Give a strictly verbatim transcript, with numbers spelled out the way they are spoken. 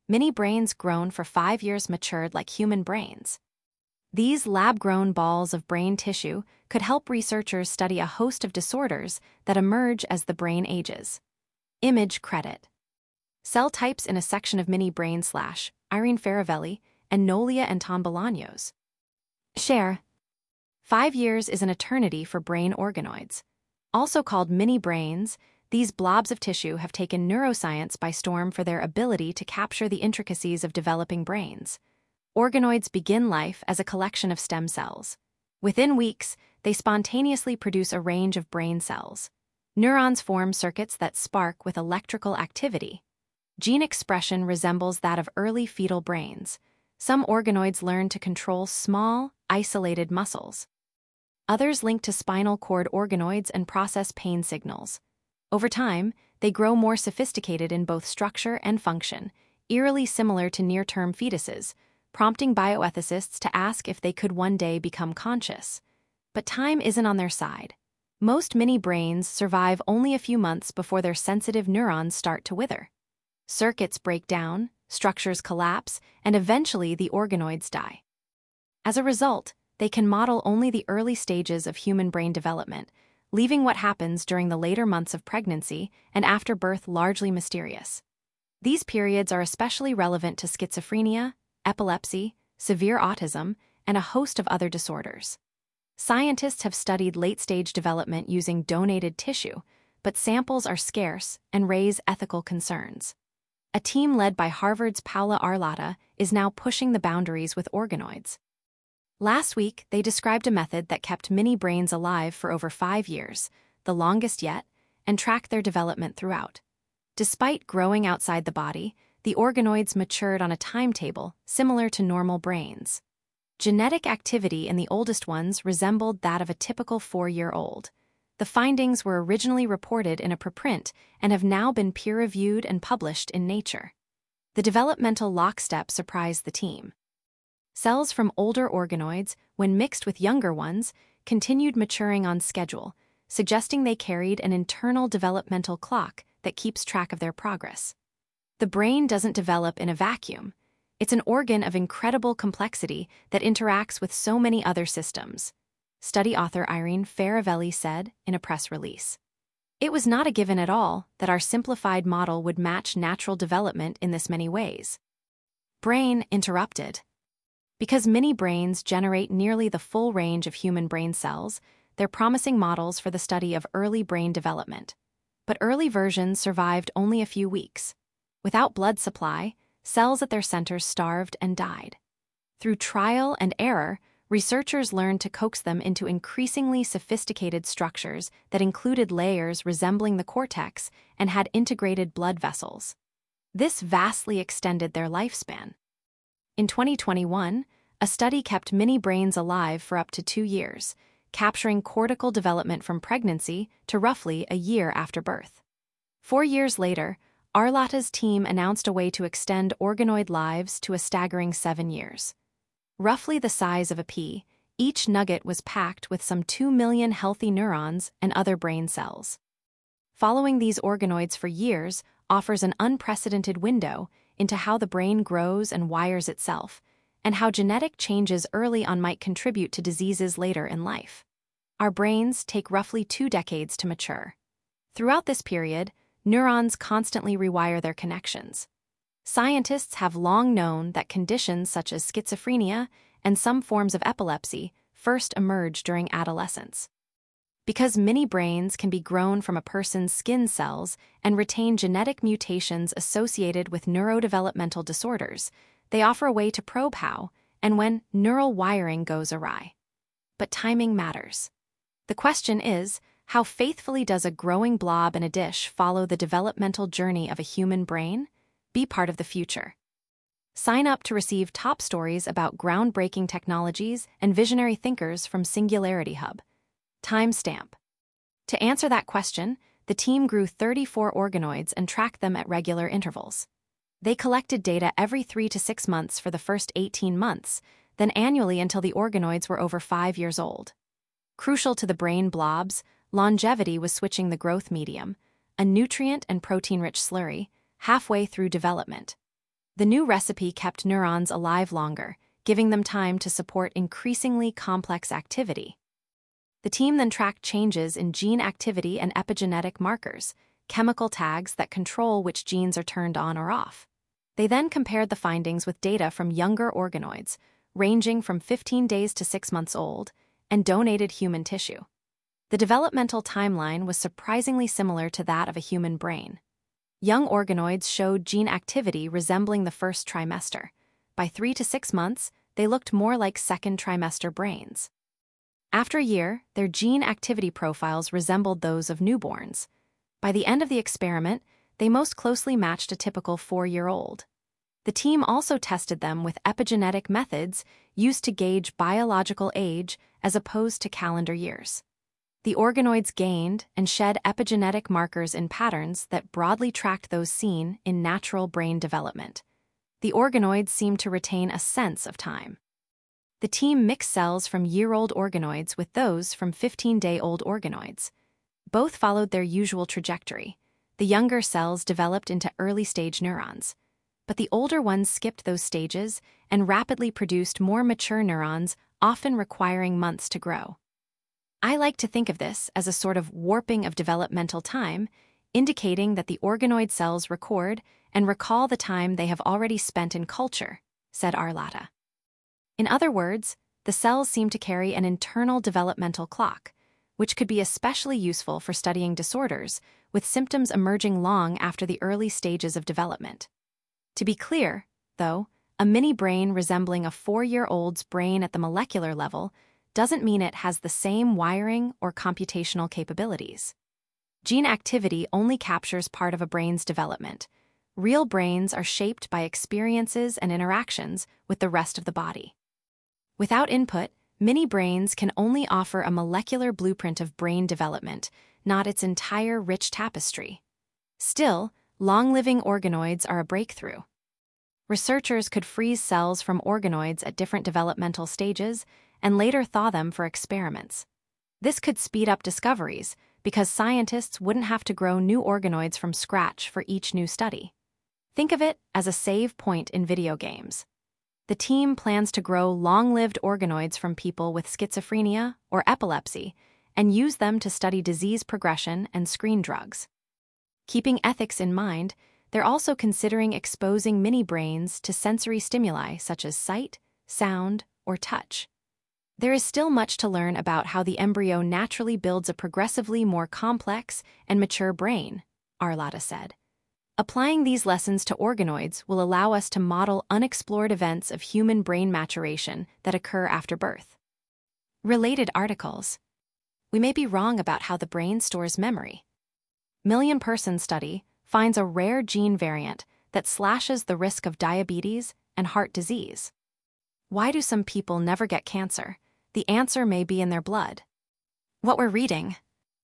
mini brains grown for five years matured like human brains. These lab-grown balls of brain tissue could help researchers study a host of disorders that emerge as the brain ages. Image credit. Cell types in a section of Mini Brain slash Irene Faravelli and Nolia Anton Bolaños. Share. Five years is an eternity for brain organoids. Also called mini brains, these blobs of tissue have taken neuroscience by storm for their ability to capture the intricacies of developing brains. Organoids begin life as a collection of stem cells. Within weeks, they spontaneously produce a range of brain cells. Neurons form circuits that spark with electrical activity. Gene expression resembles that of early fetal brains. Some organoids learn to control small, isolated muscles. Others link to spinal cord organoids and process pain signals. Over time, they grow more sophisticated in both structure and function, eerily similar to near-term fetuses, prompting bioethicists to ask if they could one day become conscious. But time isn't on their side. Most mini brains survive only a few months before their sensitive neurons start to wither. Circuits break down, structures collapse, and eventually the organoids die. As a result, they can model only the early stages of human brain development, leaving what happens during the later months of pregnancy and after birth largely mysterious. These periods are especially relevant to schizophrenia, epilepsy, severe autism, and a host of other disorders. Scientists have studied late-stage development using donated tissue, but samples are scarce and raise ethical concerns. A team led by Harvard's Paula Arlata is now pushing the boundaries with organoids. Last week, they described a method that kept mini brains alive for over five years, the longest yet, and tracked their development throughout. Despite growing outside the body, the organoids matured on a timetable similar to normal brains. Genetic activity in the oldest ones resembled that of a typical four-year-old. The findings were originally reported in a preprint and have now been peer-reviewed and published in Nature. The developmental lockstep surprised the team. Cells from older organoids, when mixed with younger ones, continued maturing on schedule, suggesting they carried an internal developmental clock that keeps track of their progress. The brain doesn't develop in a vacuum. It's an organ of incredible complexity that interacts with so many other systems. Study author Irene Faravelli said in a press release. It was not a given at all that our simplified model would match natural development in this many ways. Brain interrupted. Because mini brains generate nearly the full range of human brain cells, they're promising models for the study of early brain development. But early versions survived only a few weeks. Without blood supply, cells at their centers starved and died. Through trial and error, researchers learned to coax them into increasingly sophisticated structures that included layers resembling the cortex and had integrated blood vessels. This vastly extended their lifespan. In twenty twenty-one, a study kept mini brains alive for up to two years, capturing cortical development from pregnancy to roughly a year after birth. Four years later, Arlata's team announced a way to extend organoid lives to a staggering seven years. Roughly the size of a pea, each nugget was packed with some two million healthy neurons and other brain cells. Following these organoids for years offers an unprecedented window into how the brain grows and wires itself, and how genetic changes early on might contribute to diseases later in life. Our brains take roughly two decades to mature. Throughout this period, neurons constantly rewire their connections. Scientists have long known that conditions such as schizophrenia and some forms of epilepsy first emerge during adolescence. Because mini brains can be grown from a person's skin cells and retain genetic mutations associated with neurodevelopmental disorders, they offer a way to probe how and when neural wiring goes awry. But timing matters. The question is, how faithfully does a growing blob in a dish follow the developmental journey of a human brain? Be part of the future. Sign up to receive top stories about groundbreaking technologies and visionary thinkers from Singularity Hub. Timestamp. To answer that question, the team grew thirty-four organoids and tracked them at regular intervals. They collected data every three to six months for the first eighteen months, then annually until the organoids were over five years old. Crucial to the brain blobs, longevity was switching the growth medium, a nutrient and protein-rich slurry, halfway through development. The new recipe kept neurons alive longer, giving them time to support increasingly complex activity. The team then tracked changes in gene activity and epigenetic markers, chemical tags that control which genes are turned on or off. They then compared the findings with data from younger organoids, ranging from fifteen days to six months old, and donated human tissue. The developmental timeline was surprisingly similar to that of a human brain. Young organoids showed gene activity resembling the first trimester. By three to six months, they looked more like second trimester brains. After a year, their gene activity profiles resembled those of newborns. By the end of the experiment, they most closely matched a typical four-year-old. The team also tested them with epigenetic methods used to gauge biological age as opposed to calendar years. The organoids gained and shed epigenetic markers in patterns that broadly tracked those seen in natural brain development. The organoids seemed to retain a sense of time. The team mixed cells from year-old organoids with those from fifteen-day-old organoids. Both followed their usual trajectory. The younger cells developed into early-stage neurons, but the older ones skipped those stages and rapidly produced more mature neurons, often requiring months to grow. I like to think of this as a sort of warping of developmental time, indicating that the organoid cells record and recall the time they have already spent in culture, said Arlata. In other words, the cells seem to carry an internal developmental clock, which could be especially useful for studying disorders, with symptoms emerging long after the early stages of development. To be clear, though, a mini brain resembling a four-year-old's brain at the molecular level doesn't mean it has the same wiring or computational capabilities. Gene activity only captures part of a brain's development. Real brains are shaped by experiences and interactions with the rest of the body. Without input, mini brains can only offer a molecular blueprint of brain development, not its entire rich tapestry. Still, long-living organoids are a breakthrough. Researchers could freeze cells from organoids at different developmental stages and later thaw them for experiments. This could speed up discoveries because scientists wouldn't have to grow new organoids from scratch for each new study. Think of it as a save point in video games. The team plans to grow long-lived organoids from people with schizophrenia or epilepsy and use them to study disease progression and screen drugs. Keeping ethics in mind, they're also considering exposing mini brains to sensory stimuli such as sight, sound, or touch. There is still much to learn about how the embryo naturally builds a progressively more complex and mature brain, Arlata said. Applying these lessons to organoids will allow us to model unexplored events of human brain maturation that occur after birth. Related articles. We may be wrong about how the brain stores memory. Million-person study finds a rare gene variant that slashes the risk of diabetes and heart disease. Why do some people never get cancer? The answer may be in their blood. What we're reading.